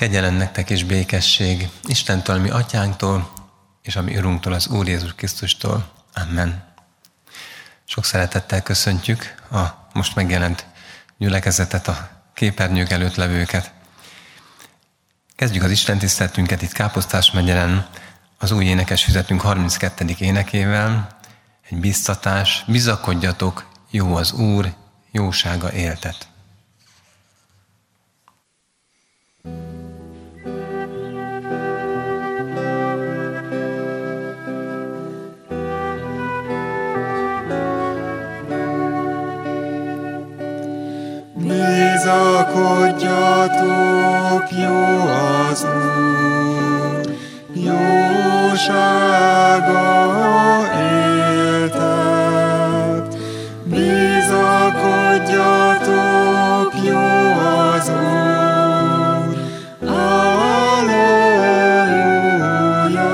Kegyelem nektek és békesség Istentől, a mi atyánktól, és a mi Urunktól, az Úr Jézus Krisztustól. Amen. Sok szeretettel köszöntjük a most megjelent gyülekezetet, a képernyők előtt levőket. Kezdjük az Isten tiszteletünket itt Káposztás megyeren, az új énekesfüzetünk 32. énekével. Egy biztatás: bizakodjatok, jó az Úr, jósága éltet. Bizakodjatok, jó az Úr, jósága éltet. Bizakodjatok, jó az Úr, alleluja.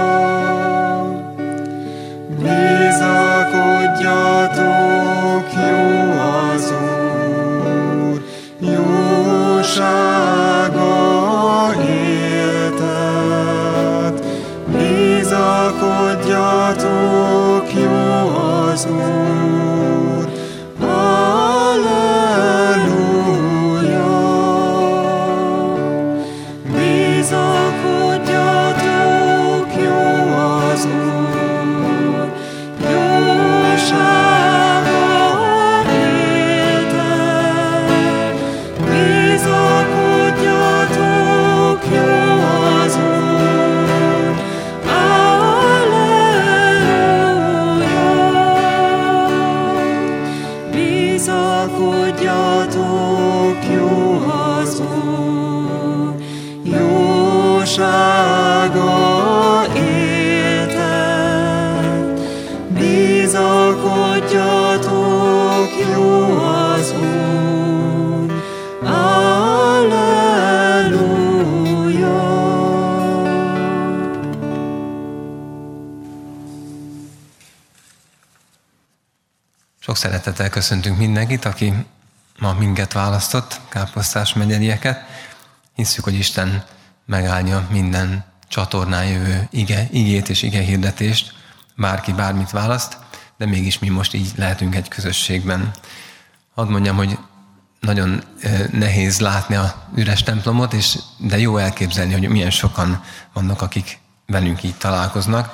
Bizakodjatok, jó az Úr, jósága éltet. Bizakodjatok, jó az Úr, alleluja. Bizakodjatok, jó az Úr, jósága éltet. Bizakodjatok, jó az Úr, alleluja. Bizakodjatok, jó az Úr, jósága éltet. Bizakodjatok, jó az Úr, alleluja. Sok szeretettel köszöntünk mindenkit, aki ma minket választott, Káposztás megyerieket. Hisszük, hogy Isten megáldja minden csatornán jövő igét és ige hirdetést, bárki bármit választ, de mégis mi most így lehetünk egy közösségben. Hadd mondjam, hogy nagyon nehéz látni a üres templomot, de jó elképzelni, hogy milyen sokan vannak, akik velünk így találkoznak.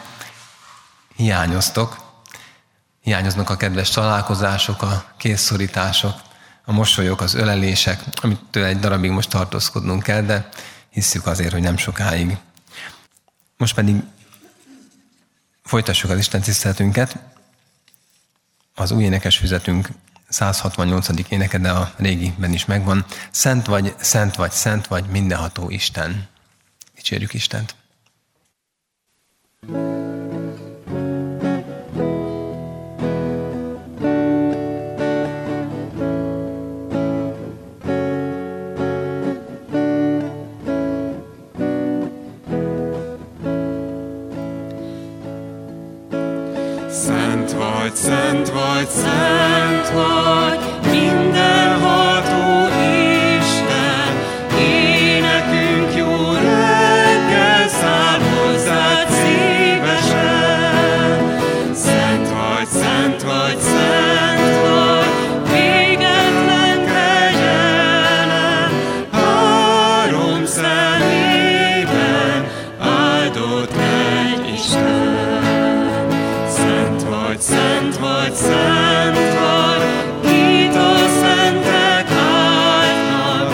Hiányoznak a kedves találkozások, a kézszorítások, a mosolyok, az ölelések, amitől egy darabig most tartózkodnunk kell, de hisszük azért, hogy nem sokáig. Most pedig folytassuk az Isten tiszteletünket. Az új énekesfüzetünk 168. éneke, de a régiben is megvan. Szent vagy, szent vagy, szent vagy, mindenható Isten. Dicsérjük Istent! Szent vagy, szent vagy, szent vagy, mindenható Isten, énekünk jó reggel száll hozzád szívesen. Szent vagy, szent vagy, szent vagy, végetlen kegyelem, három szemében áldott egy Isten. Szent vagy, szent vagy, szent vagy, itt a szentek áldnak,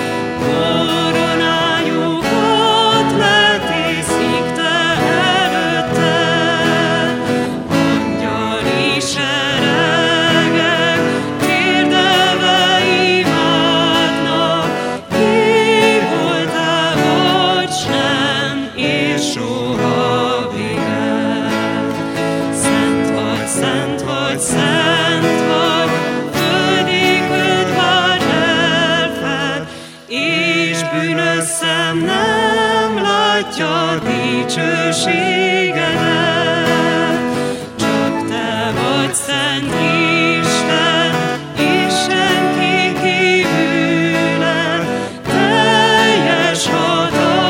koronájukat letészik te előtted. Angyali seregek térdelve imádnak, ki voltál, hogy s nem, és soha véged. Szent vagy, szent vagy, szent vagy, földi köd vár elfed, és bűnös szem nem látja dicsőségedet. Csak te vagy szent Isten, és senki kívüled, teljes hatalmat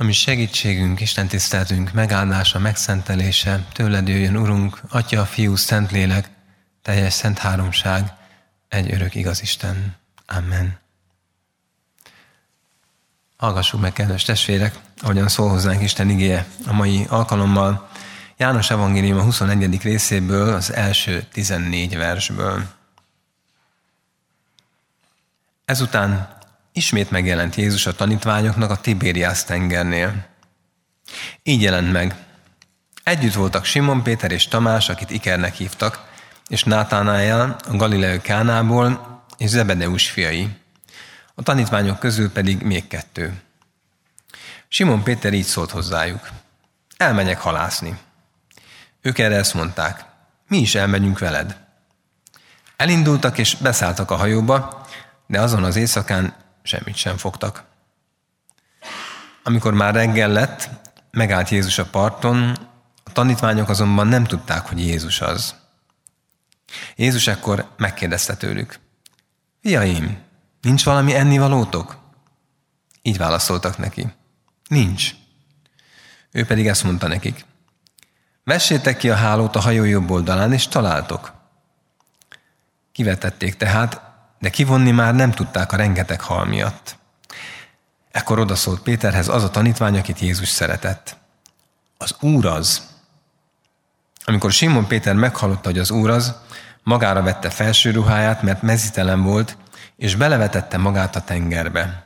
ami segítségünk, Isten tiszteltünk, megáldása, megszentelése, tőled jöjjön, Urunk, Atya, Fiú, Szentlélek, teljes szent háromság, egy örök igaz Isten. Amen. Hallgassuk meg, kedves testvérek, ahogyan szól hozzánk Isten igéje a mai alkalommal, János evangélium a 21. részéből, az első 14 versből. Ezután ismét megjelent Jézus a tanítványoknak a Tibériász tengernél. Így jelent meg. Együtt voltak Simon Péter és Tamás, akit Ikernek hívtak, és Nátánael a Galileai Kánából, és Zebedeus fiai. A tanítványok közül pedig még 2. Simon Péter így szólt hozzájuk. Elmegyek halászni. Ők erre ezt mondták. Mi is elmegyünk veled. Elindultak és beszálltak a hajóba, de azon az éjszakán semmit sem fogtak. Amikor már reggel lett, megállt Jézus a parton, a tanítványok azonban nem tudták, hogy Jézus az. Jézus ekkor megkérdezte tőlük. Fiaim, nincs valami ennivalótok? Így válaszoltak neki. Nincs. Ő pedig ezt mondta nekik. Vessétek ki a hálót a hajó jobb oldalán, és találtok. Kivetették tehát, de kivonni már nem tudták a rengeteg hal miatt. Ekkor odaszólt Péterhez az a tanítvány, akit Jézus szeretett. Az Úr az. Amikor Simon Péter meghallotta, hogy az Úr az, magára vette felső ruháját, mert mezítelen volt, és belevetette magát a tengerbe.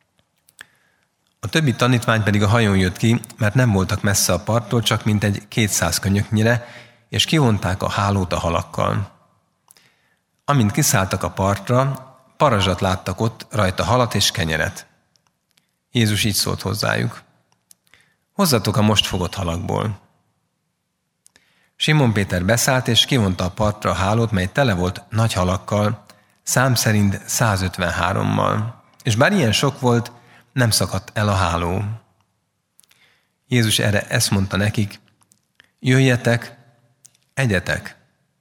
A többi tanítvány pedig a hajón jött ki, mert nem voltak messze a parttól, csak mintegy 200 könyöknyire, és kivonták a hálót a halakkal. Amint kiszálltak a partra, parazsat láttak ott, rajta halat és kenyeret. Jézus így szólt hozzájuk. Hozzatok a most fogott halakból. Simon Péter beszállt, és kivonta a partra a hálót, mely tele volt nagy halakkal, szám szerint 153-mal. És bár ilyen sok volt, nem szakadt el a háló. Jézus erre ezt mondta nekik, jöjjetek, egyetek.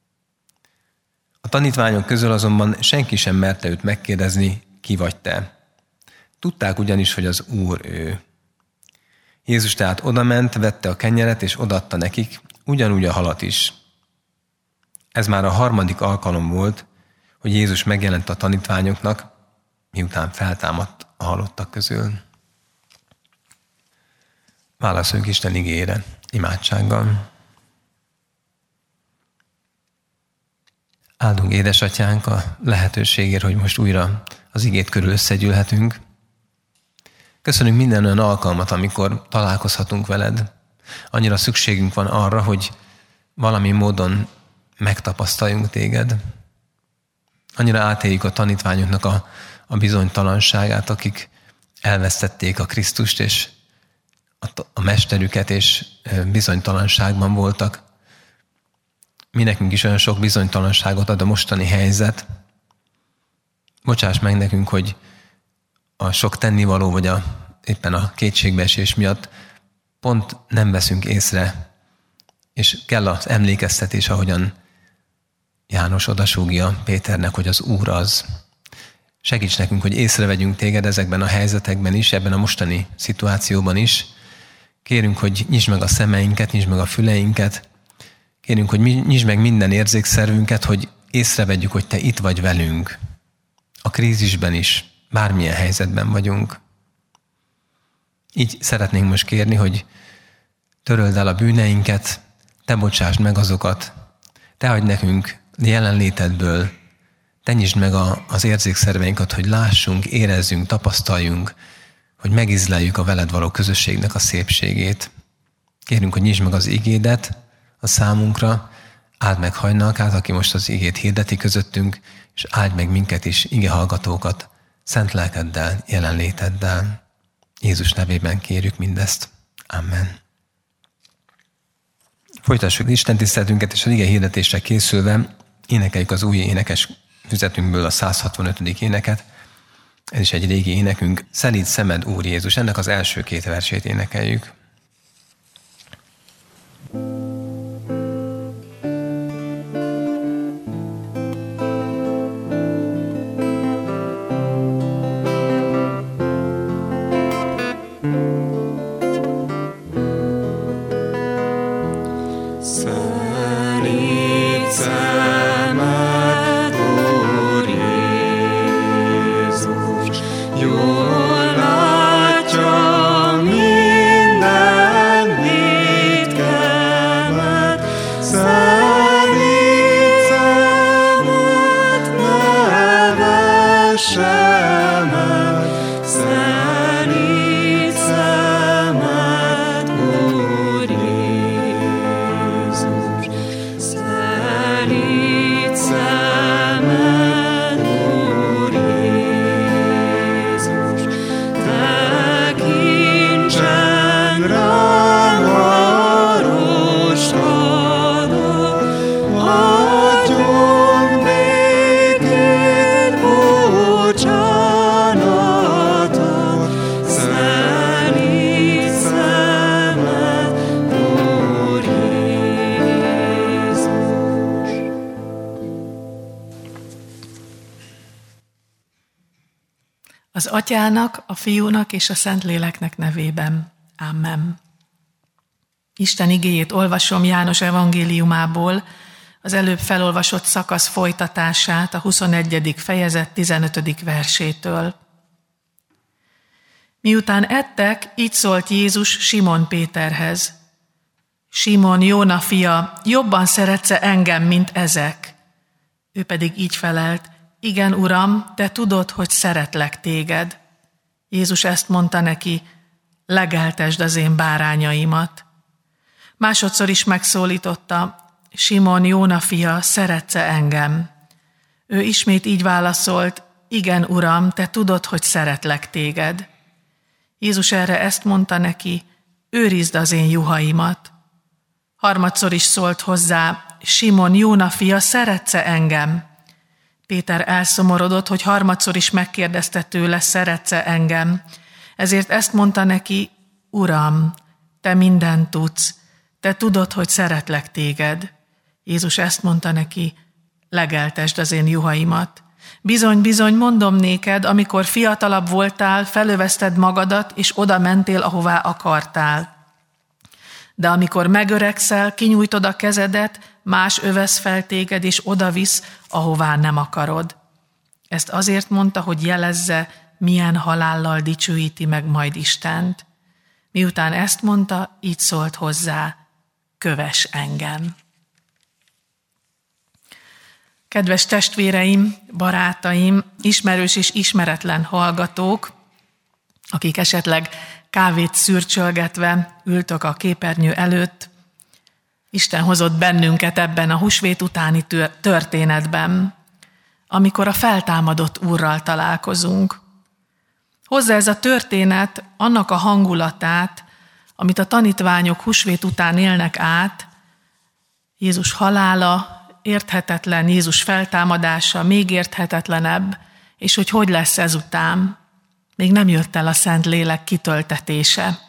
A tanítványok közül azonban senki sem merte őt megkérdezni, ki vagy te. Tudták ugyanis, hogy az Úr ő. Jézus tehát odament, vette a kenyeret, és odaadta nekik, ugyanúgy a halat is. Ez már a 3. alkalom volt, hogy Jézus megjelent a tanítványoknak, miután feltámadt a halottak közül. Válaszoljunk Isten igéjére, imádsággal. Áldunk édesatyánk a lehetőségért, hogy most újra az igét körül összegyűlhetünk. Köszönünk minden olyan alkalmat, amikor találkozhatunk veled. Annyira szükségünk van arra, hogy valami módon megtapasztaljunk téged. Annyira átéljük a tanítványoknak a bizonytalanságát, akik elvesztették a Krisztust és a mesterüket, és bizonytalanságban voltak. Mi nekünk is olyan sok bizonytalanságot ad a mostani helyzet. Bocsáss meg nekünk, hogy a sok tennivaló, vagy éppen a kétségbeesés miatt pont nem veszünk észre, és kell az emlékeztetés, ahogyan János odasúgja Péternek, hogy az Úr az. Segíts nekünk, hogy észrevegyünk téged ezekben a helyzetekben is, ebben a mostani szituációban is. Kérünk, hogy nyisd meg a szemeinket, nyisd meg a füleinket. Kérünk, hogy nyisd meg minden érzékszervünket, hogy észrevegyük, hogy te itt vagy velünk. A krízisben is, bármilyen helyzetben vagyunk. Így szeretnénk most kérni, hogy töröld el a bűneinket, te bocsásd meg azokat, te adj nekünk jelenlétedből, te nyisd meg az érzékszerveinket, hogy lássunk, érezzünk, tapasztaljunk, hogy megízleljük a veled való közösségnek a szépségét. Kérünk, hogy nyisd meg az igédet a számunkra, áld meg Hajnalkát, aki most az igét hirdeti közöttünk, és áld meg minket is, igehallgatókat, szent lelkeddel, jelenléteddel. Jézus nevében kérjük mindezt. Amen. Folytassuk Isten tiszteletünket, és az ige hirdetésre készülve énekeljük az új énekes füzetünkből a 165. éneket. Ez is egy régi énekünk. Szelíd szemed, Úr Jézus. Ennek az első 2 versét énekeljük. Az Atyának, a Fiúnak és a Szentléleknek nevében. Amen. Isten igéjét olvasom János evangéliumából, az előbb felolvasott szakasz folytatását, a 21. fejezet 15. versétől. Miután ettek, így szólt Jézus Simon Péterhez. Simon, Jóna fia, jobban szeretsz-e engem, mint ezek? Ő pedig így felelt, igen, Uram, te tudod, hogy szeretlek téged. Jézus ezt mondta neki, legeltesd az én bárányaimat. Másodszor is megszólította, Simon, Jóna fia, szeretsz-e engem? Ő ismét így válaszolt, igen, Uram, te tudod, hogy szeretlek téged. Jézus erre ezt mondta neki, őrizd az én juhaimat. Harmadszor is szólt hozzá, Simon, Jóna fia, szeretsz-e engem? Péter elszomorodott, hogy harmadszor is megkérdezte tőle, szeretsz-e engem? Ezért ezt mondta neki, Uram, te mindent tudsz, te tudod, hogy szeretlek téged. Jézus ezt mondta neki, legeltesd az én juhaimat. Bizony, bizony, mondom néked, amikor fiatalabb voltál, felövezted magadat, és oda mentél, ahová akartál. De amikor megöregszel, kinyújtod a kezedet, más övesz fel téged, és oda visz, ahová nem akarod. Ezt azért mondta, hogy jelezze, milyen halállal dicsőíti meg majd Istent. Miután ezt mondta, így szólt hozzá, kövess engem. Kedves testvéreim, barátaim, ismerős és ismeretlen hallgatók, akik esetleg kávét szürcsölgetve ültök a képernyő előtt, Isten hozott bennünket ebben a húsvét utáni történetben, amikor a feltámadott Úrral találkozunk. Hozza ez a történet annak a hangulatát, amit a tanítványok húsvét után élnek át, Jézus halála, érthetetlen, Jézus feltámadása, még érthetetlenebb, és hogy lesz ezután. Még nem jött el a Szentlélek kitöltetése.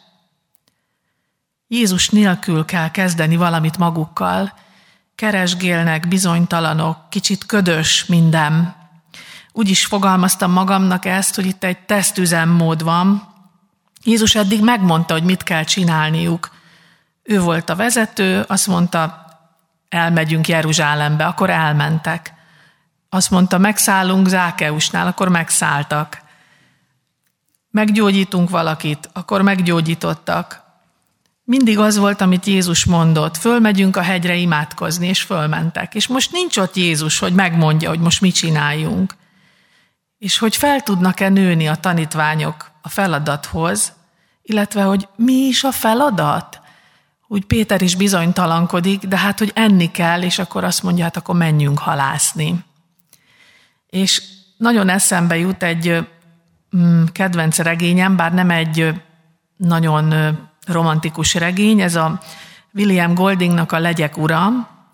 Jézus nélkül kell kezdeni valamit magukkal. Keresgélnek, bizonytalanok, kicsit ködös minden. Úgy is fogalmaztam magamnak ezt, hogy itt egy tesztüzemmód van. Jézus eddig megmondta, hogy mit kell csinálniuk. Ő volt a vezető, azt mondta, elmegyünk Jeruzsálembe, akkor elmentek. Azt mondta, megszállunk Zákeusnál, akkor megszálltak. Meggyógyítunk valakit, akkor meggyógyítottak. Mindig az volt, amit Jézus mondott, fölmegyünk a hegyre imádkozni, és fölmentek. És most nincs ott Jézus, hogy megmondja, hogy most mit csináljunk. És hogy fel tudnak-e nőni a tanítványok a feladathoz, illetve, hogy mi is a feladat? Úgy Péter is bizonytalankodik, de hát, hogy enni kell, és akkor azt mondja, hát akkor menjünk halászni. És nagyon eszembe jut egy kedvenc regényem, bár nem egy nagyon romantikus regény, ez a William Goldingnak a Legyek ura.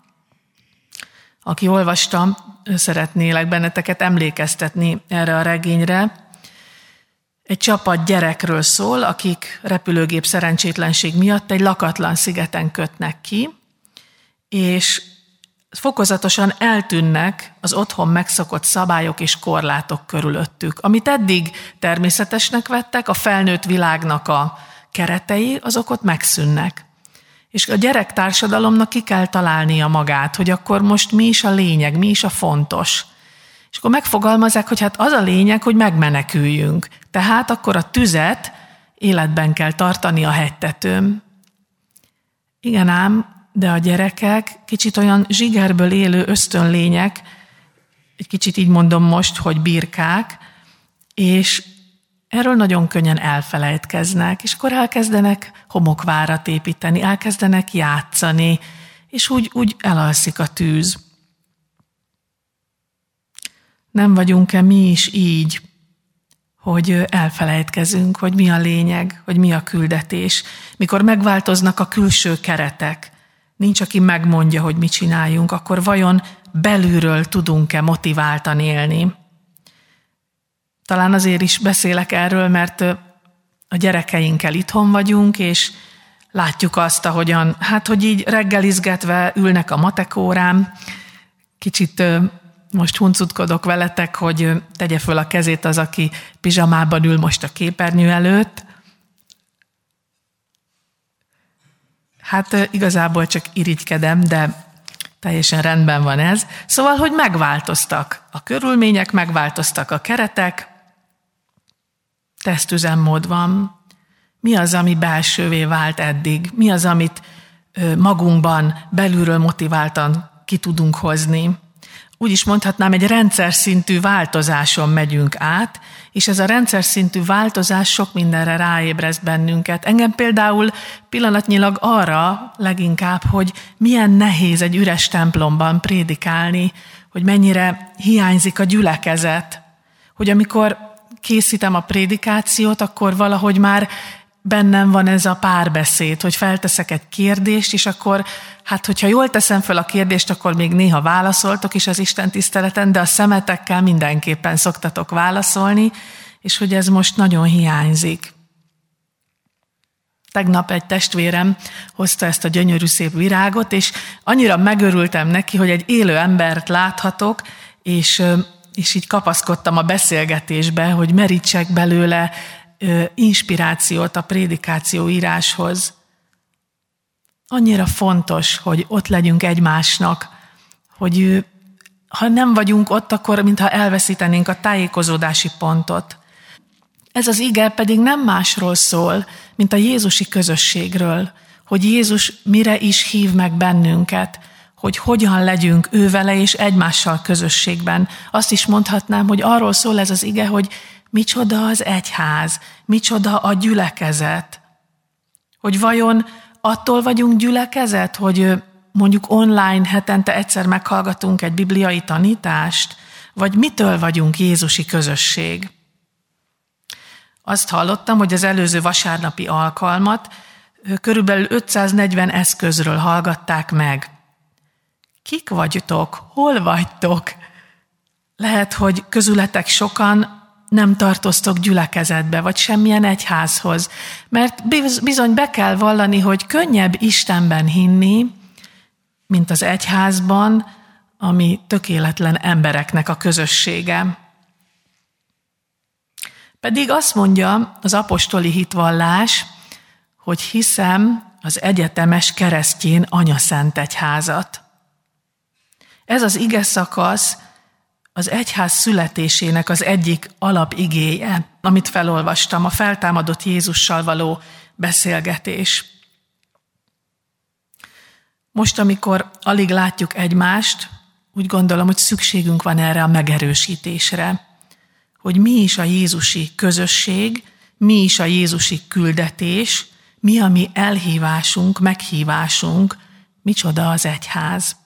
Aki olvasta, szeretnélek benneteket emlékeztetni erre a regényre. Egy csapat gyerekről szól, akik repülőgép szerencsétlenség miatt egy lakatlan szigeten kötnek ki, és fokozatosan eltűnnek az otthon megszokott szabályok és korlátok körülöttük. Amit eddig természetesnek vettek, a felnőtt világnak a keretei, azok ott megszűnnek. És a gyerektársadalomnak ki kell találnia magát, hogy akkor most mi is a lényeg, mi is a fontos. És akkor megfogalmazzák, hogy hát az a lényeg, hogy megmeneküljünk. Tehát akkor a tüzet életben kell tartani a hegytetőn. Igen ám, de a gyerekek kicsit olyan zsigerből élő ösztönlények, egy kicsit így mondom most, hogy birkák, és erről nagyon könnyen elfelejtkeznek, és akkor elkezdenek homokvárat építeni, elkezdenek játszani, és úgy elalszik a tűz. Nem vagyunk-e mi is így, hogy elfelejtkezünk, hogy mi a lényeg, hogy mi a küldetés, mikor megváltoznak a külső keretek, nincs, aki megmondja, hogy mit csináljunk, akkor vajon belülről tudunk-e motiváltan élni? Talán azért is beszélek erről, mert a gyerekeinkkel itthon vagyunk, és látjuk azt, hogy így reggelizgetve ülnek a matek órán, kicsit most huncutkodok veletek, hogy tegye föl a kezét az, aki pizsamában ül most a képernyő előtt. Hát igazából csak irigykedem, de teljesen rendben van ez. Szóval, hogy megváltoztak a körülmények, megváltoztak a keretek, tesztüzemmód van. Mi az, ami belsővé vált eddig? Mi az, amit magunkban belülről motiváltan ki tudunk hozni? Úgy is mondhatnám, egy rendszer szintű változáson megyünk át, és ez a rendszer szintű változás sok mindenre ráébreszt bennünket. Engem például pillanatnyilag arra leginkább, hogy milyen nehéz egy üres templomban prédikálni, hogy mennyire hiányzik a gyülekezet, hogy amikor készítem a prédikációt, akkor valahogy már bennem van ez a párbeszéd, hogy felteszek egy kérdést, és akkor, hát hogyha jól teszem fel a kérdést, akkor még néha válaszoltok is az Isten tiszteleten, de a szemetekkel mindenképpen szoktatok válaszolni, és hogy ez most nagyon hiányzik. Tegnap egy testvérem hozta ezt a gyönyörű szép virágot, és annyira megörültem neki, hogy egy élő embert láthatok, és így kapaszkodtam a beszélgetésbe, hogy merítsek belőle inspirációt a prédikáció íráshoz. Annyira fontos, hogy ott legyünk egymásnak, hogy ha nem vagyunk ott, akkor mintha elveszítenénk a tájékozódási pontot. Ez az ige pedig nem másról szól, mint a jézusi közösségről, hogy Jézus mire is hív meg bennünket, hogy hogyan legyünk ő vele és egymással közösségben. Azt is mondhatnám, hogy arról szól ez az ige, hogy micsoda az egyház, micsoda a gyülekezet. Hogy vajon attól vagyunk gyülekezet, hogy mondjuk online hetente egyszer meghallgatunk egy bibliai tanítást, vagy mitől vagyunk jézusi közösség? Azt hallottam, hogy az előző vasárnapi alkalmat körülbelül 540 eszközről hallgatták meg. Kik vagytok? Hol vagytok? Lehet, hogy közületek sokan nem tartoztok gyülekezetbe, vagy semmilyen egyházhoz. Mert bizony be kell vallani, hogy könnyebb Istenben hinni, mint az egyházban, ami tökéletlen embereknek a közössége. Pedig azt mondja az apostoli hitvallás, hogy hiszem az egyetemes keresztjén anyaszent egyházat. Ez az ige szakasz az egyház születésének az egyik alapigéje, amit felolvastam, a feltámadott Jézussal való beszélgetés. Most, amikor alig látjuk egymást, úgy gondolom, hogy szükségünk van erre a megerősítésre, hogy mi is a jézusi közösség, mi is a jézusi küldetés, mi a mi elhívásunk, meghívásunk, micsoda az egyház.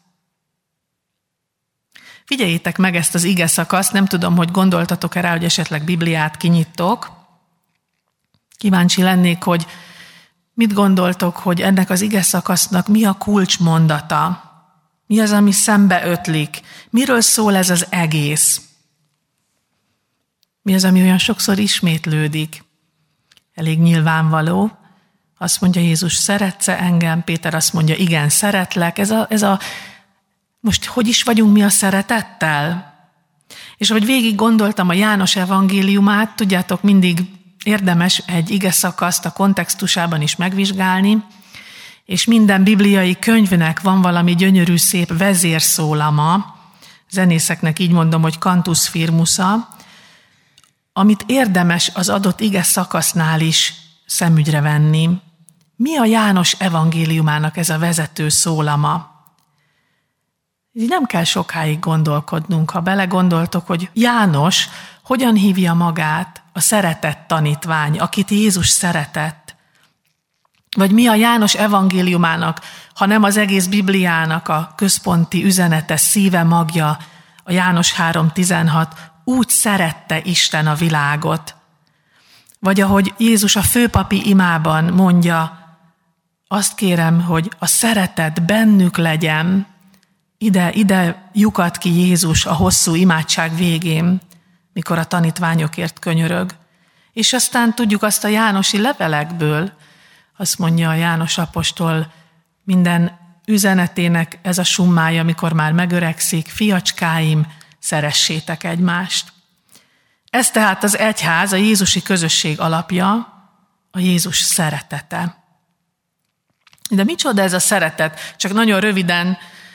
Figyeljétek meg ezt az ige szakaszt, nem tudom, hogy gondoltatok-e rá, hogy esetleg Bibliát kinyittok. Kíváncsi lennék, hogy mit gondoltok, hogy ennek az ige szakasznak mi a kulcsmondata? Mi az, ami szembe ötlik? Miről szól ez az egész? Mi az, ami olyan sokszor ismétlődik? Elég nyilvánvaló. Azt mondja Jézus, szeretsz-e engem? Péter azt mondja, igen, szeretlek. Most hogy is vagyunk mi a szeretettel? És ahogy végig gondoltam a János evangéliumát, tudjátok, mindig érdemes egy ige szakaszt a kontextusában is megvizsgálni, és minden bibliai könyvnek van valami gyönyörű szép vezérszólama, zenészeknek így mondom, hogy cantus firmusa, amit érdemes az adott ige szakasznál is szemügyre venni. Mi a János evangéliumának ez a vezető szólama? Így nem kell sokáig gondolkodnunk, ha belegondoltok, hogy János hogyan hívja magát a szeretett tanítvány, akit Jézus szeretett. Vagy mi a János evangéliumának, ha nem az egész Bibliának a központi üzenete, szíve, magja, a János 3.16, úgy szerette Isten a világot. Vagy ahogy Jézus a főpapi imában mondja, azt kérem, hogy a szeretet bennük legyen, ide lyukat ki Jézus a hosszú imádság végén, mikor a tanítványokért könyörög. És aztán tudjuk azt a jánosi levelekből, azt mondja a János apostol, minden üzenetének ez a summája, amikor már megöregszik, fiacskáim, szeressétek egymást. Ez tehát az egyház, a jézusi közösség alapja, a Jézus szeretete. De micsoda ez a szeretet? Csak nagyon röviden: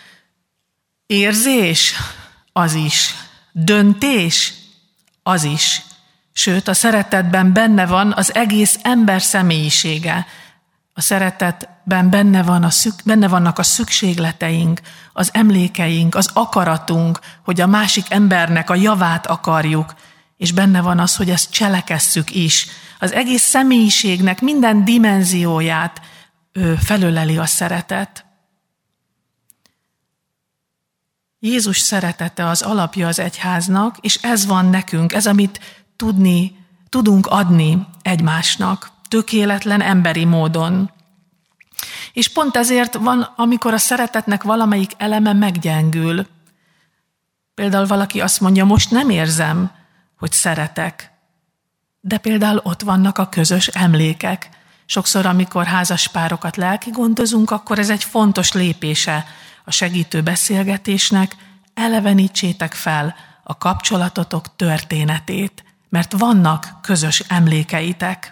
érzés? Az is. Döntés? Az is. Sőt, a szeretetben benne van az egész ember személyisége. A szeretetben benne vannak a szükségleteink, az emlékeink, az akaratunk, hogy a másik embernek a javát akarjuk, és benne van az, hogy ezt cselekesszük is. Az egész személyiségnek minden dimenzióját felöleli a szeretet. Jézus szeretete az alapja az egyháznak, és ez van nekünk, ez, amit tudunk adni egymásnak, tökéletlen emberi módon. És pont ezért van, amikor a szeretetnek valamelyik eleme meggyengül. Például valaki azt mondja, most nem érzem, hogy szeretek. De például ott vannak a közös emlékek. Sokszor, amikor házaspárokat lelkigondozunk, akkor ez egy fontos lépése a segítő beszélgetésnek. Elevenítsétek fel a kapcsolatotok történetét, mert vannak közös emlékeitek.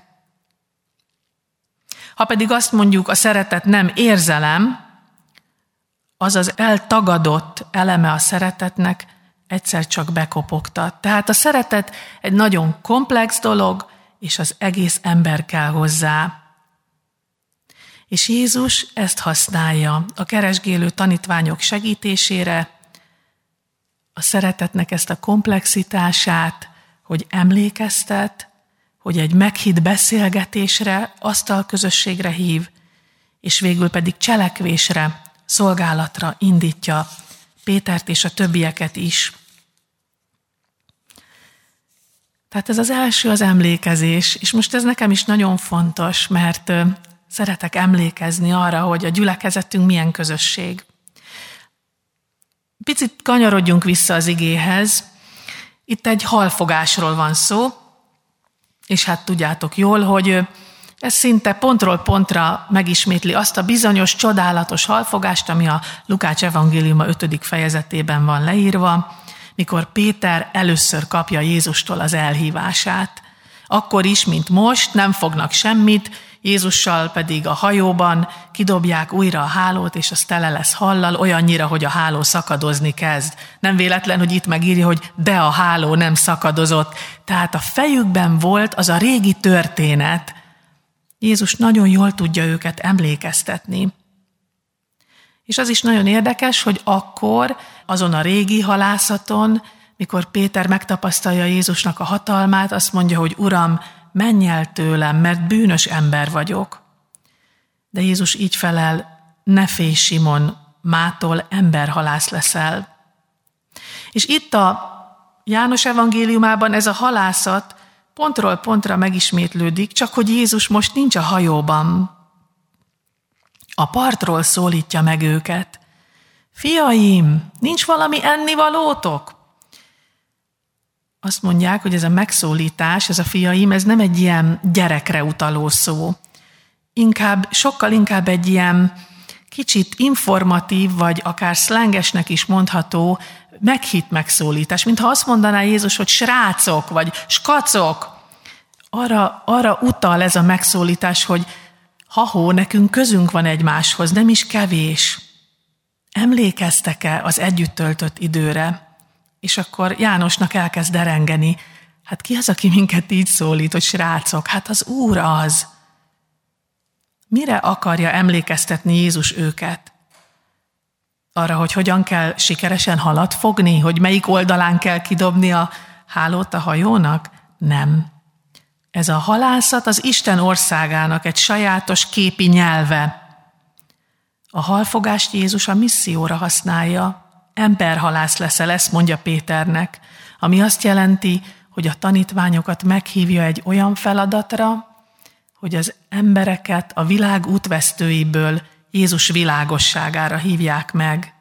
Ha pedig azt mondjuk, a szeretet nem érzelem, az az eltagadott eleme a szeretetnek egyszer csak bekopogtat. Tehát a szeretet egy nagyon komplex dolog, és az egész ember kell hozzá. És Jézus ezt használja a keresgélő tanítványok segítésére, a szeretetnek ezt a komplexitását, hogy emlékeztet, hogy egy meghitt beszélgetésre, asztalközösségre hív, és végül pedig cselekvésre, szolgálatra indítja Pétert és a többieket is. Tehát ez az első, az emlékezés, és most ez nekem is nagyon fontos, mert szeretek emlékezni arra, hogy a gyülekezetünk milyen közösség. Picit kanyarodjunk vissza az igéhez. Itt egy halfogásról van szó, és hát tudjátok jól, hogy ez szinte pontról pontra megismétli azt a bizonyos, csodálatos halfogást, ami a Lukács evangéliuma 5. fejezetében van leírva, mikor Péter először kapja Jézustól az elhívását. Akkor is, mint most, nem fognak semmit, Jézussal pedig a hajóban kidobják újra a hálót, és az tele lesz hallal, olyannyira, hogy a háló szakadozni kezd. Nem véletlen, hogy itt megírja, hogy de a háló nem szakadozott. Tehát a fejükben volt az a régi történet. Jézus nagyon jól tudja őket emlékeztetni. És az is nagyon érdekes, hogy akkor, azon a régi halászaton, mikor Péter megtapasztalja Jézusnak a hatalmát, azt mondja, hogy Uram, menj el tőlem, mert bűnös ember vagyok. De Jézus így felel, ne félj, Simon, mától emberhalász leszel. És itt a János evangéliumában ez a halászat pontról pontra megismétlődik, csak hogy Jézus most nincs a hajóban. A partról szólítja meg őket. Fiaim, nincs valami ennivalótok? Azt mondják, hogy ez a megszólítás, ez a fiaim, ez nem egy ilyen gyerekre utaló szó. Sokkal inkább egy ilyen kicsit informatív, vagy akár szlengesnek is mondható meghitt megszólítás. Mintha azt mondaná Jézus, hogy srácok, vagy skacok. Arra utal ez a megszólítás, hogy nekünk közünk van egymáshoz, nem is kevés. Emlékeztek-e az együtt töltött időre? És akkor Jánosnak elkezd derengeni. Hát ki az, aki minket így szólít, hogy srácok? Hát az Úr az. Mire akarja emlékeztetni Jézus őket? Arra, hogy hogyan kell sikeresen halat fogni? Hogy melyik oldalán kell kidobni a hálót a hajónak? Nem. Ez a halászat az Isten országának egy sajátos képi nyelve. A halfogást Jézus a misszióra használja. Emberhalász leszel, ezt mondja Péternek, ami azt jelenti, hogy a tanítványokat meghívja egy olyan feladatra, hogy az embereket a világ útvesztőiből Jézus világosságára hívják meg.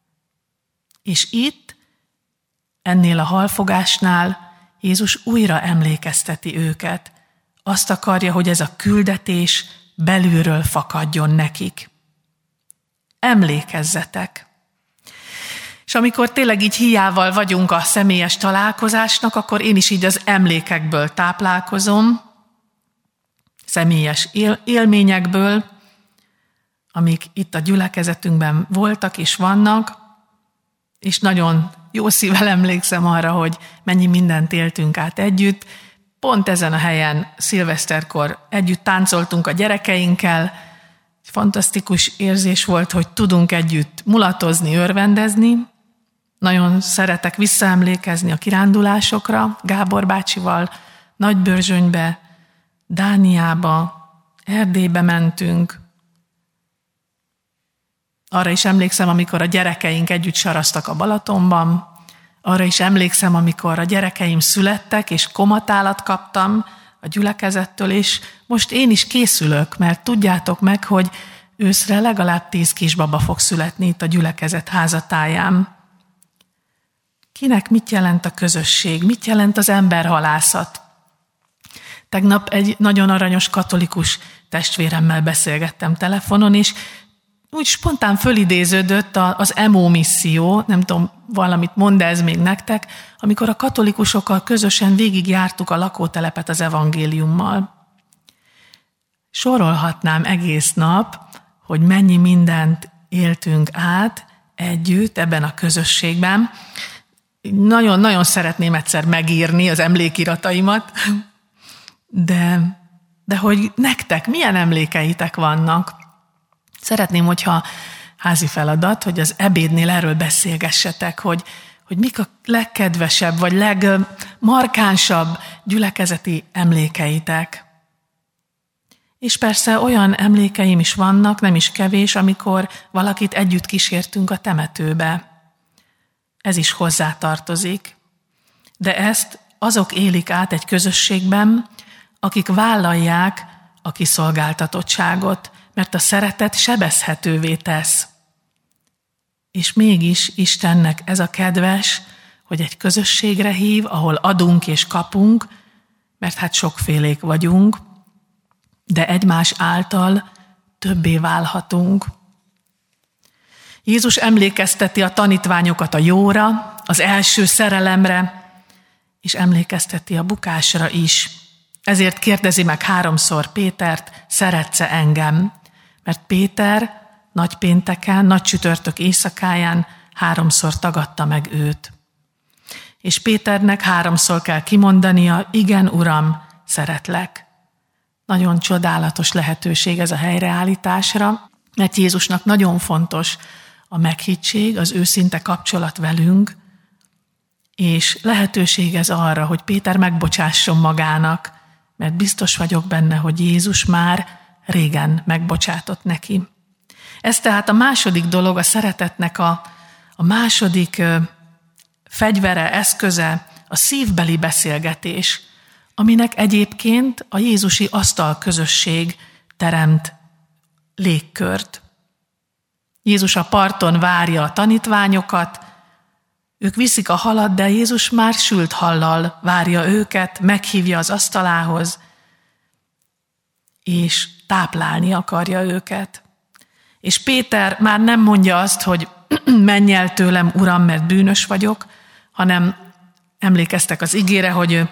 És itt, ennél a halfogásnál Jézus újra emlékezteti őket. Azt akarja, hogy ez a küldetés belülről fakadjon nekik. Emlékezzetek! És amikor tényleg így hiával vagyunk a személyes találkozásnak, akkor én is így az emlékekből táplálkozom, személyes élményekből, amik itt a gyülekezetünkben voltak és vannak, és nagyon jó szívvel emlékszem arra, hogy mennyi mindent éltünk át együtt. Pont ezen a helyen szilveszterkor együtt táncoltunk a gyerekeinkkel. Fantasztikus érzés volt, hogy tudunk együtt mulatozni, örvendezni. Nagyon szeretek visszaemlékezni a kirándulásokra, Gábor bácsival, Nagybörzsönybe, Dániába, Erdélybe mentünk. Arra is emlékszem, amikor a gyerekeink együtt saraztak a Balatonban. Arra is emlékszem, amikor a gyerekeim születtek, és komatálat kaptam a gyülekezettől, és most én is készülök, mert tudjátok meg, hogy őszre legalább 10 kisbaba fog születni itt a gyülekezet házatáján. Kinek mit jelent a közösség? Mit jelent az emberhalászat? Tegnap egy nagyon aranyos katolikus testvéremmel beszélgettem telefonon, és úgy spontán fölidéződött az EMO misszió, nem tudom, valamit mond ez még nektek, amikor a katolikusokkal közösen végigjártuk a lakótelepet az evangéliummal. Sorolhatnám egész nap, hogy mennyi mindent éltünk át együtt ebben a közösségben. Nagyon-nagyon szeretném egyszer megírni az emlékirataimat, de hogy nektek milyen emlékeitek vannak. Szeretném, hogyha házi feladat, hogy az ebédnél erről beszélgessetek, hogy mik a legkedvesebb, vagy legmarkánsabb gyülekezeti emlékeitek. És persze olyan emlékeim is vannak, nem is kevés, amikor valakit együtt kísértünk a temetőbe. Ez is hozzátartozik. De ezt azok élik át egy közösségben, akik vállalják a kiszolgáltatottságot, mert a szeretet sebezhetővé tesz. És mégis Istennek ez a kedves, hogy egy közösségre hív, ahol adunk és kapunk, mert hát sokfélék vagyunk, de egymás által többé válhatunk. Jézus emlékezteti a tanítványokat a jóra, az első szerelemre, és emlékezteti a bukásra is. Ezért kérdezi meg 3-szor Pétert, szeretsz-e engem? Mert Péter nagypénteken, nagy csütörtök éjszakáján 3-szor tagadta meg őt. És Péternek 3-szor kell kimondania, igen, Uram, szeretlek. Nagyon csodálatos lehetőség ez a helyreállításra, mert Jézusnak nagyon fontos a meghittség, az őszinte kapcsolat velünk, és lehetőség ez arra, hogy Péter megbocsásson magának, mert biztos vagyok benne, hogy Jézus már régen megbocsátott neki. Ez tehát a második dolog, a szeretetnek a második fegyvere, eszköze, a szívbeli beszélgetés, aminek egyébként a jézusi asztalközösség teremt légkört. Jézus a parton várja a tanítványokat, ők viszik a halat, de Jézus már sült hallal várja őket, meghívja az asztalához, és táplálni akarja őket. És Péter már nem mondja azt, hogy menj el tőlem, Uram, mert bűnös vagyok, hanem emlékeztek az igére, hogy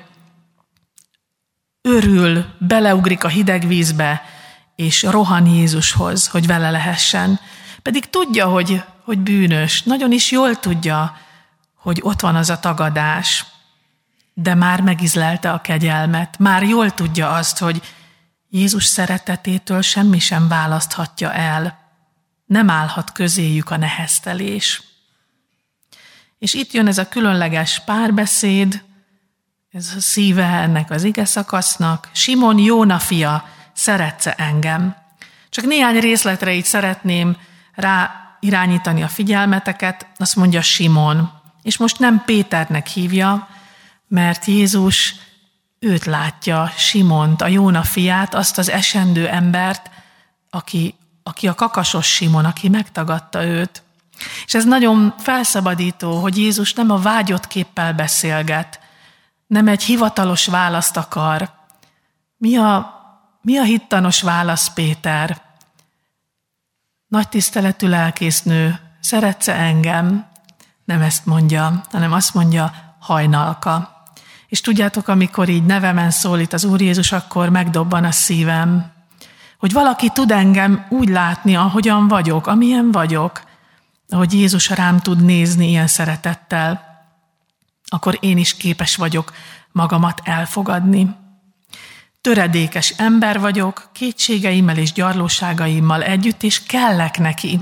örül, beleugrik a hideg vízbe, és rohan Jézushoz, hogy vele lehessen. Pedig tudja, hogy bűnös, nagyon is jól tudja, hogy ott van az a tagadás, de már megizlelte a kegyelmet, már jól tudja azt, hogy Jézus szeretetétől semmi sem választhatja el, nem állhat közéjük a neheztelés. És itt jön ez a különleges párbeszéd, ez a szíve ennek az ige szakasznak. Simon, Jóna fia, szeretsz-e engem? Csak néhány részletre így szeretném rá irányítani a figyelmeteket, azt mondja Simon. És most nem Péternek hívja, mert Jézus őt látja, Simont, a Jóna fiát, azt az esendő embert, aki a kakasos Simon, aki megtagadta őt. És ez nagyon felszabadító, hogy Jézus nem a vágyott képpel beszélget, nem egy hivatalos választ akar. Mi a hittanos válasz, Péter? Nagy tiszteletű lelkésznő, szeretsz-e engem? nem ezt mondja, hanem azt mondja, hajnalka. És tudjátok, amikor így nevemen szólít az Úr Jézus, akkor megdobban a szívem, hogy valaki tud engem úgy látni, ahogyan vagyok, amilyen vagyok, ahogy Jézus rám tud nézni ilyen szeretettel, akkor én is képes vagyok magamat elfogadni. Töredékes ember vagyok, kétségeimmel és gyarlóságaimmal együtt, és kellek neki.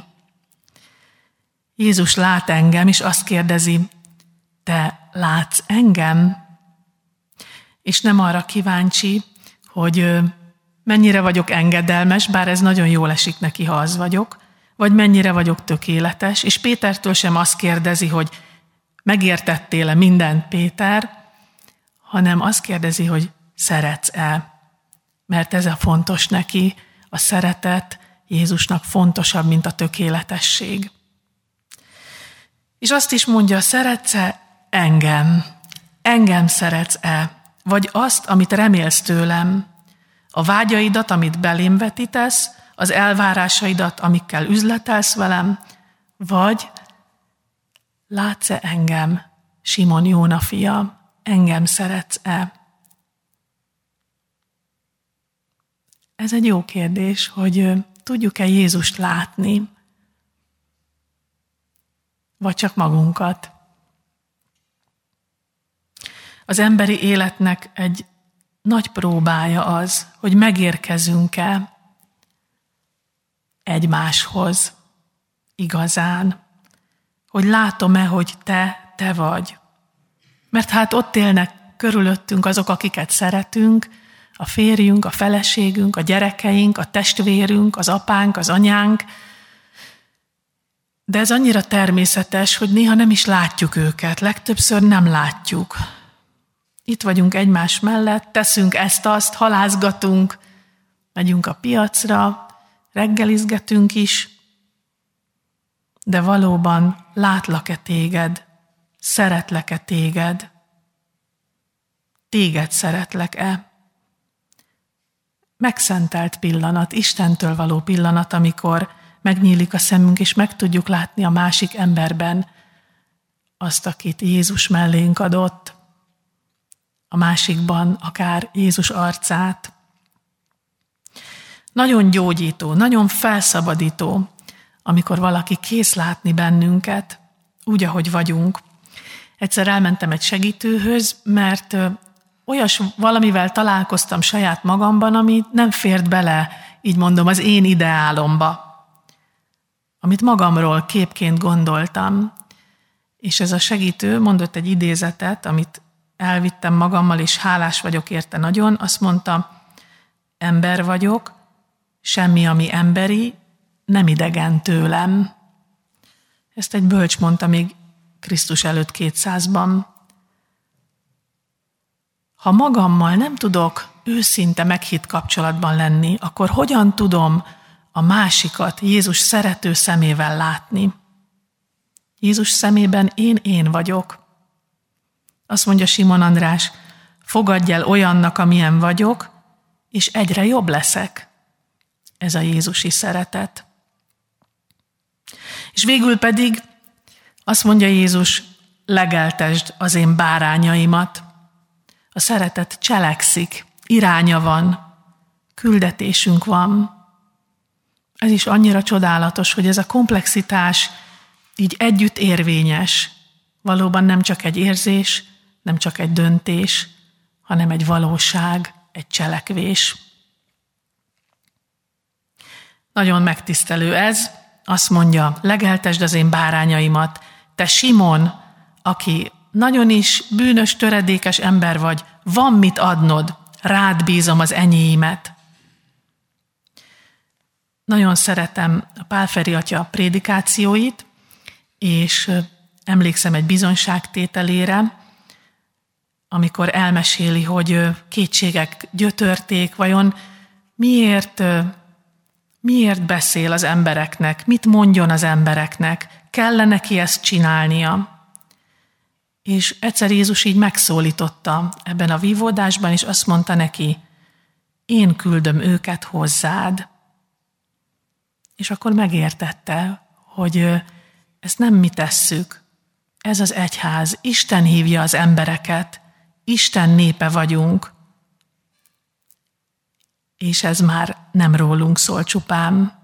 Jézus lát engem, és azt kérdezi, te látsz engem? És nem arra kíváncsi, hogy mennyire vagyok engedelmes, bár ez nagyon jól esik neki, ha az vagyok, vagy mennyire vagyok tökéletes, és Pétertől sem azt kérdezi, hogy megértettél-e mindent, Péter, hanem azt kérdezi, hogy szeretsz-e, mert ez a fontos neki, a szeretet Jézusnak fontosabb, mint a tökéletesség. És azt is mondja, szeretsz-e engem? Engem szeretsz-e? Vagy azt, amit remélsz tőlem? A vágyaidat, amit belém vetítesz, az elvárásaidat, amikkel üzletelsz velem, vagy látsz-e engem, Simon Jóna fia, engem szeretsz-e? Ez egy jó kérdés, hogy tudjuk-e Jézust látni, vagy csak magunkat. Az emberi életnek egy nagy próbája az, hogy megérkezünk-e egymáshoz igazán, hogy látom-e, hogy te vagy. Mert hát ott élnek körülöttünk azok, akiket szeretünk, a férjünk, a feleségünk, a gyerekeink, a testvérünk, az apánk, az anyánk, de ez annyira természetes, hogy néha nem is látjuk őket, legtöbbször nem látjuk. Itt vagyunk egymás mellett, teszünk ezt-azt, halászgatunk, megyünk a piacra, reggelizgetünk is, de valóban látlak-e téged, szeretlek-e téged, téged szeretlek-e? Megszentelt pillanat, Istentől való pillanat, amikor megnyílik a szemünk, és meg tudjuk látni a másik emberben azt, akit Jézus mellénk adott, a másikban akár Jézus arcát. Nagyon gyógyító, nagyon felszabadító, amikor valaki kész látni bennünket, úgy, ahogy vagyunk. Egyszer elmentem egy segítőhöz, mert olyas valamivel találkoztam saját magamban, ami nem fért bele, így mondom, az én ideálomba, amit magamról képként gondoltam. És ez a segítő mondott egy idézetet, amit elvittem magammal, és hálás vagyok érte nagyon. Azt mondta, ember vagyok, semmi, ami emberi, nem idegen tőlem. Ezt egy bölcs mondta még Krisztus előtt 200-ban. Ha magammal nem tudok őszinte meghitt kapcsolatban lenni, akkor hogyan tudom a másikat Jézus szerető szemével látni? Jézus szemében én vagyok. Azt mondja Simon András, fogadj el olyannak, amilyen vagyok, és egyre jobb leszek. Ez a jézusi szeretet. És végül pedig azt mondja Jézus, legeltesd az én bárányaimat. A szeretet cselekszik, iránya van, küldetésünk van. Ez is annyira csodálatos, hogy ez a komplexitás így együtt érvényes. Valóban nem csak egy érzés, nem csak egy döntés, hanem egy valóság, egy cselekvés. Nagyon megtisztelő ez. Azt mondja, legeltesd az én bárányaimat. Te Simon, aki nagyon is bűnös, töredékes ember vagy, van mit adnod, rád bízom az enyéimet. Nagyon szeretem a Pál Feri atya prédikációit, és emlékszem egy bizonyságtételére, amikor elmeséli, hogy kétségek gyötörték, vajon miért beszél az embereknek, mit mondjon az embereknek, kell neki ezt csinálnia. És egyszer Jézus így megszólította ebben a vívódásban, és azt mondta neki, én küldöm őket hozzád. És akkor megértette, hogy ezt nem mi tesszük, ez az egyház, Isten hívja az embereket, Isten népe vagyunk, és ez már nem rólunk szól csupán.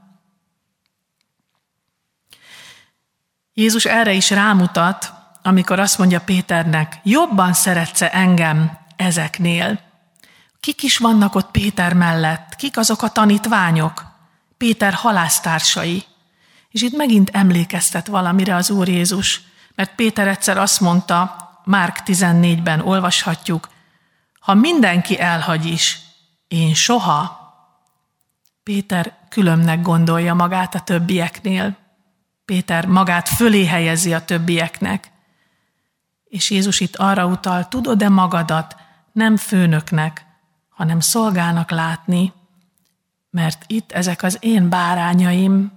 Jézus erre is rámutat, amikor azt mondja Péternek, jobban szeretsz-e engem ezeknél? Kik is vannak ott Péter mellett? Kik azok a tanítványok? Péter halásztársai. És itt megint emlékeztet valamire az Úr Jézus, mert Péter egyszer azt mondta, Márk 14-ben olvashatjuk, ha mindenki elhagy is, én soha. Péter különbnek gondolja magát a többieknél. Péter magát fölé helyezi a többieknek. És Jézus itt arra utal, tudod-e magadat nem főnöknek, hanem szolgának látni, mert itt ezek az én bárányaim.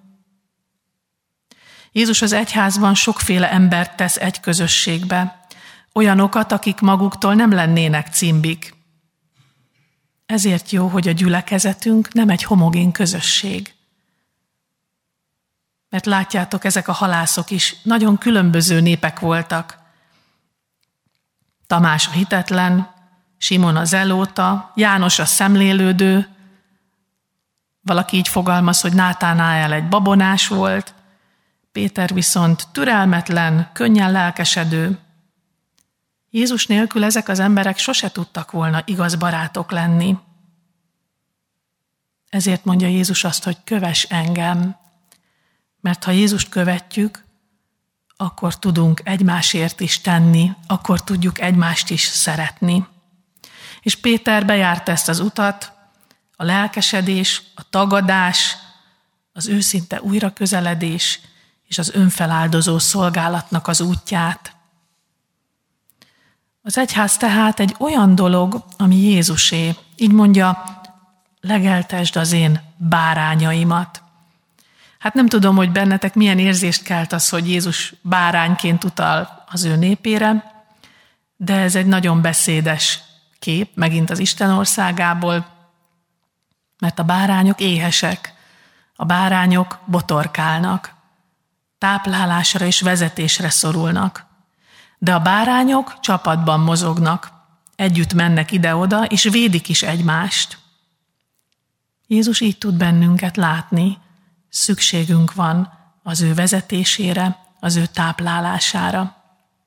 Jézus az egyházban sokféle embert tesz egy közösségbe, olyanokat, akik maguktól nem lennének cimbik. Ezért jó, hogy a gyülekezetünk nem egy homogén közösség. Mert látjátok, ezek a halászok is nagyon különböző népek voltak. Tamás a hitetlen, Simon a zelóta, János a szemlélődő, valaki így fogalmaz, hogy Nátánael egy babonás volt, Péter viszont türelmetlen, könnyen lelkesedő. Jézus nélkül ezek az emberek sose tudtak volna igaz barátok lenni. Ezért mondja Jézus azt, hogy kövess engem, mert ha Jézust követjük, akkor tudunk egymásért is tenni, akkor tudjuk egymást is szeretni. És Péter bejárta ezt az utat, a lelkesedés, a tagadás, az őszinte újraközeledés és az önfeláldozó szolgálatnak az útját. Az egyház tehát egy olyan dolog, ami Jézusé. Így mondja, legeltesd az én bárányaimat. Hát nem tudom, hogy bennetek milyen érzést kelt az, hogy Jézus bárányként utal az ő népére, de ez egy nagyon beszédes kép, megint az Isten országából, mert a bárányok éhesek, a bárányok botorkálnak, táplálásra és vezetésre szorulnak. De a bárányok csapatban mozognak, együtt mennek ide-oda, és védik is egymást. Jézus így tud bennünket látni, szükségünk van az ő vezetésére, az ő táplálására.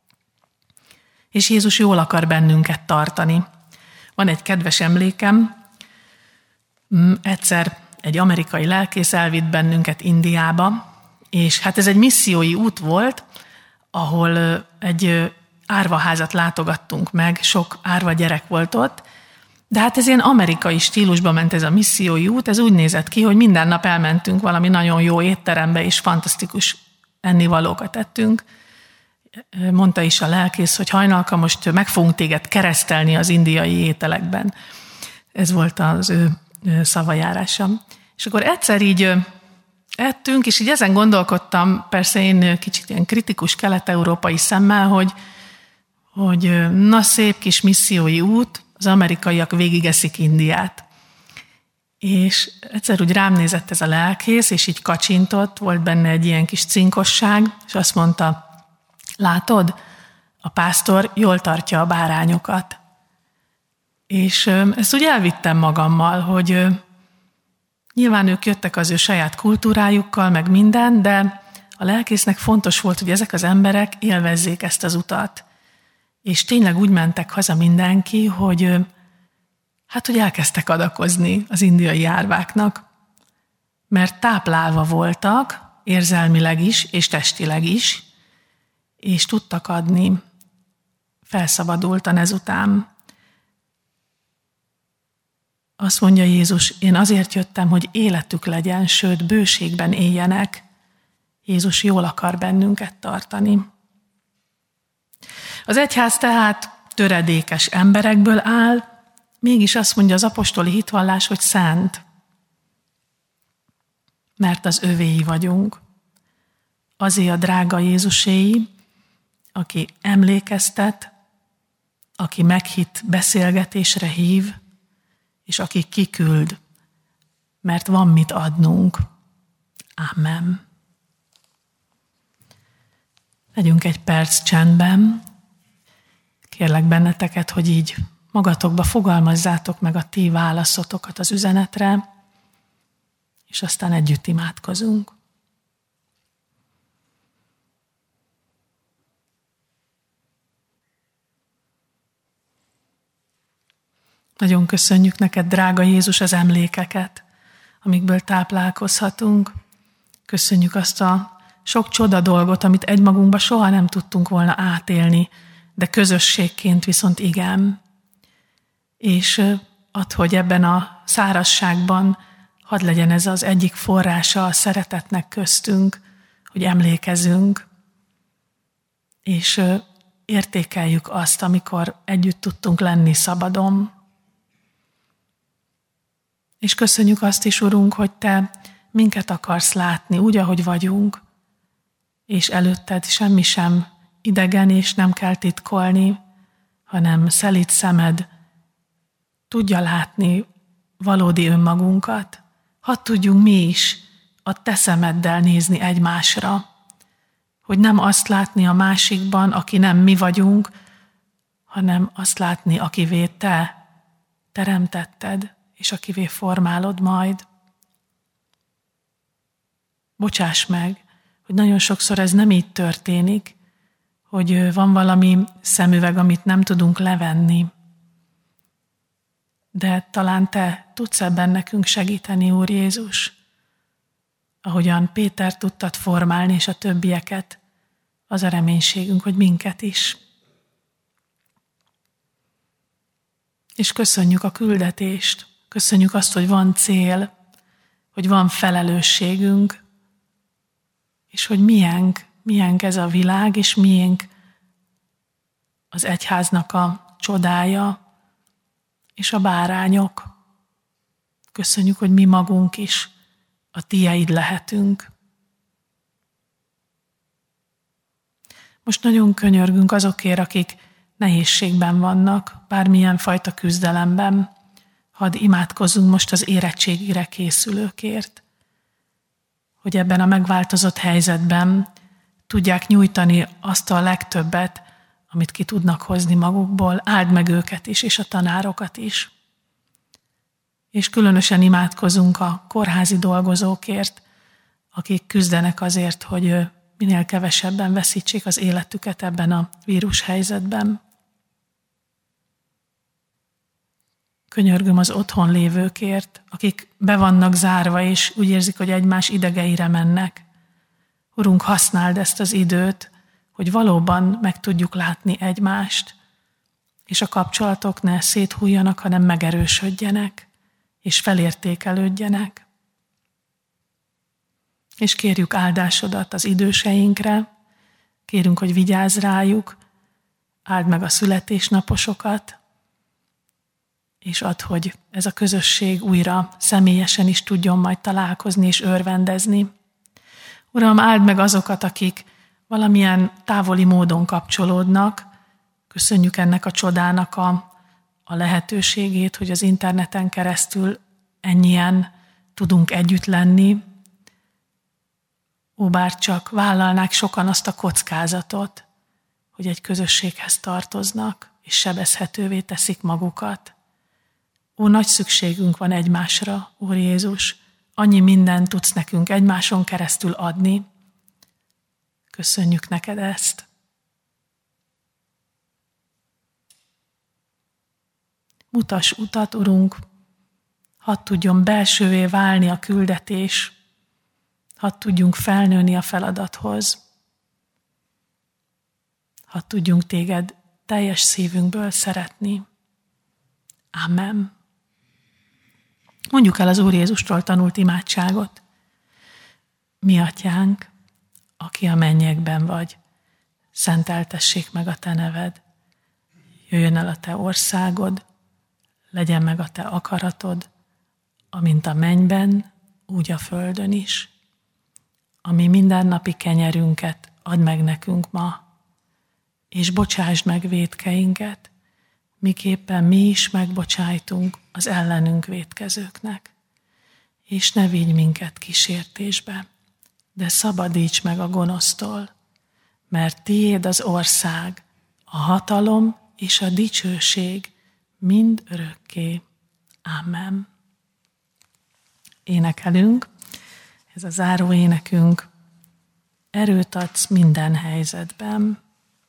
És Jézus jól akar bennünket tartani. Van egy kedves emlékem, egyszer egy amerikai lelkész elvitt bennünket Indiába, és hát ez egy missziói út volt, ahol egy árvaházat látogattunk meg, sok árva gyerek volt ott, de hát ez ilyen amerikai stílusban ment ez a missziói út, ez úgy nézett ki, hogy minden nap elmentünk valami nagyon jó étterembe, és fantasztikus ennivalókat ettünk. Mondta is a lelkész, hogy hajnalka most meg fogunk téged keresztelni az indiai ételekben. Ez volt az ő szavajárása. És akkor egyszer így ettünk, és így ezen gondolkodtam, persze én kicsit ilyen kritikus kelet-európai szemmel, hogy na szép kis missziói út, az amerikaiak végigeszik Indiát. És egyszer úgy rám nézett ez a lelkész, és így kacsintott, volt benne egy ilyen kis cinkosság, és azt mondta, látod, a pásztor jól tartja a bárányokat. És ezt úgy elvittem magammal, hogy nyilván ők jöttek az ő saját kultúrájukkal, meg minden, de a lelkésznek fontos volt, hogy ezek az emberek élvezzék ezt az utat. És tényleg úgy mentek haza mindenki, hogy elkezdtek adakozni az indiai árváknak, mert táplálva voltak, érzelmileg is, és testileg is, és tudtak adni felszabadultan ezután. Azt mondja Jézus, én azért jöttem, hogy életük legyen, sőt, bőségben éljenek. Jézus jól akar bennünket tartani. Az egyház tehát töredékes emberekből áll, mégis azt mondja az apostoli hitvallás, hogy szent, mert az övéi vagyunk. Azé a drága Jézuséi, aki emlékeztet, aki meghitt beszélgetésre hív, és aki kiküld, mert van mit adnunk. Amen. Legyünk egy perc csendben. Kérlek benneteket, hogy így magatokba fogalmazzátok meg a ti válaszotokat az üzenetre, és aztán együtt imádkozunk. Nagyon köszönjük neked, drága Jézus, az emlékeket, amikből táplálkozhatunk. Köszönjük azt a sok csoda dolgot, amit egymagunkban soha nem tudtunk volna átélni, de közösségként viszont igen. És add, hogy ebben a szárazságban hadd legyen ez az egyik forrása a szeretetnek köztünk, hogy emlékezünk, és értékeljük azt, amikor együtt tudtunk lenni szabadon. És köszönjük azt is, Urunk, hogy Te minket akarsz látni, úgy, ahogy vagyunk, és előtted semmi sem idegen, és nem kell titkolni, hanem szelíd szemed tudja látni valódi önmagunkat. Hadd tudjunk mi is a Te szemeddel nézni egymásra, hogy nem azt látni a másikban, aki nem mi vagyunk, hanem azt látni, akivé Te teremtetted, és akivé formálod majd. Bocsáss meg, hogy nagyon sokszor ez nem így történik, hogy van valami szemüveg, amit nem tudunk levenni. De talán Te tudsz ebben nekünk segíteni, Úr Jézus, ahogyan Péter tudtad formálni, és a többieket, az a reménységünk, hogy minket is. És köszönjük a küldetést, köszönjük azt, hogy van cél, hogy van felelősségünk, és hogy miénk ez a világ, és miénk az egyháznak a csodája, és a bárányok. Köszönjük, hogy mi magunk is a Tieid lehetünk. Most nagyon könyörgünk azokért, akik nehézségben vannak, bármilyen fajta küzdelemben. Hadd imádkozzunk most az érettségire készülőkért, hogy ebben a megváltozott helyzetben tudják nyújtani azt a legtöbbet, amit ki tudnak hozni magukból. Áld meg őket is, és a tanárokat is. És különösen imádkozunk a kórházi dolgozókért, akik küzdenek azért, hogy minél kevesebben veszítsék az életüket ebben a vírushelyzetben. Könyörgöm az otthon lévőkért, akik be vannak zárva, és úgy érzik, hogy egymás idegeire mennek. Urunk, használd ezt az időt, hogy valóban meg tudjuk látni egymást, és a kapcsolatok ne széthújjanak, hanem megerősödjenek, és felértékelődjenek. És kérjük áldásodat az időseinkre, kérünk, hogy vigyázz rájuk, áld meg a születésnaposokat, és add, hogy ez a közösség újra személyesen is tudjon majd találkozni és örvendezni. Uram, áld meg azokat, akik valamilyen távoli módon kapcsolódnak. Köszönjük ennek a csodának a lehetőségét, hogy az interneten keresztül ennyien tudunk együtt lenni. Ó, bár csak vállalnák sokan azt a kockázatot, hogy egy közösséghez tartoznak, és sebezhetővé teszik magukat. Ó, nagy szükségünk van egymásra, Úr Jézus, annyi mindent tudsz nekünk egymáson keresztül adni. Köszönjük neked ezt. Mutass utat, Urunk, hadd tudjon belsővé válni a küldetés, hadd tudjunk felnőni a feladathoz, hadd tudjunk téged teljes szívünkből szeretni. Amen. Mondjuk el az Úr Jézustól tanult imádságot. Mi atyánk, aki a mennyekben vagy, szenteltessék meg a te neved. Jöjjön el a te országod, legyen meg a te akaratod, amint a mennyben, úgy a földön is. Ami mindennapi kenyerünket add meg nekünk ma, és bocsásd meg vétkeinket, miképpen mi is megbocsájtunk az ellenünk vétkezőknek. És ne vigy minket kísértésbe, de szabadíts meg a gonosztól, mert tiéd az ország, a hatalom és a dicsőség mind örökké. Amen. Énekelünk, ez a záró énekünk. Erőt adsz minden helyzetben.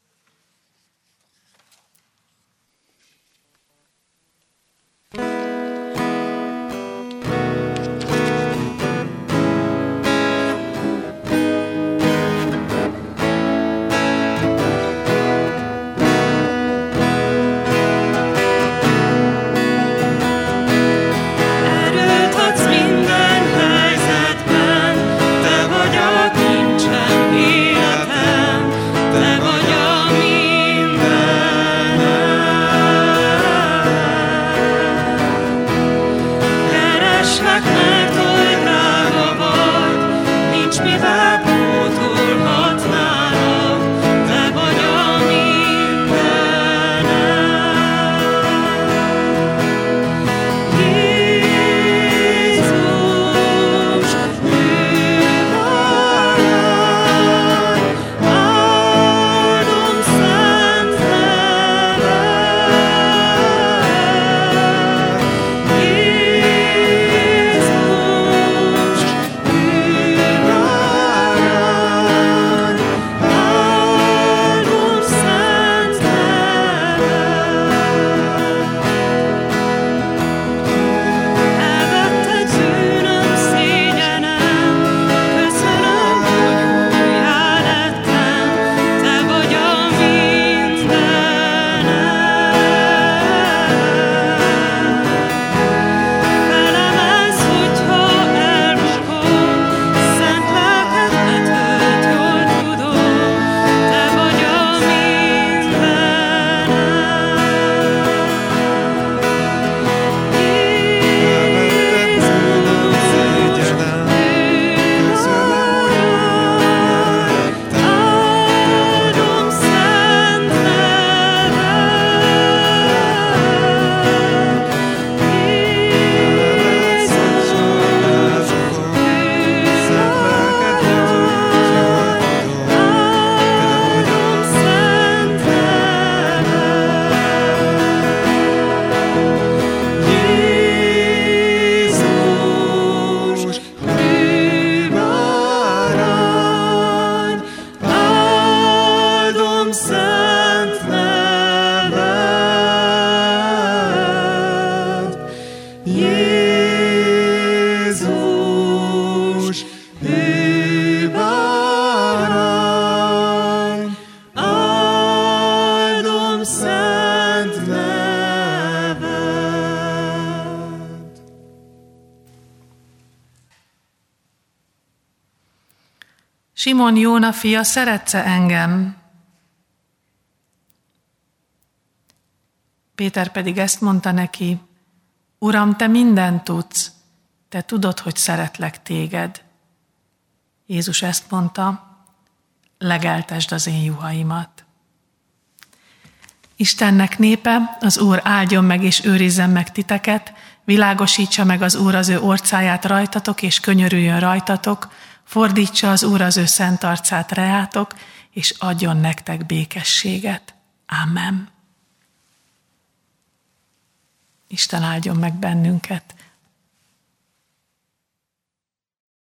Simon Jóna fia, szeretsz-e engem? Péter pedig ezt mondta neki, Uram, te mindent tudsz, te tudod, hogy szeretlek téged. Jézus ezt mondta, legeltesd az én juhaimat. Istennek népe, az Úr áldjon meg és őrizzen meg titeket, világosítsa meg az Úr az ő orcáját rajtatok, és könyörüljön rajtatok, fordítsa az Úr az ő szent arcát reátok, és adjon nektek békességet. Amen. Isten áldjon meg bennünket.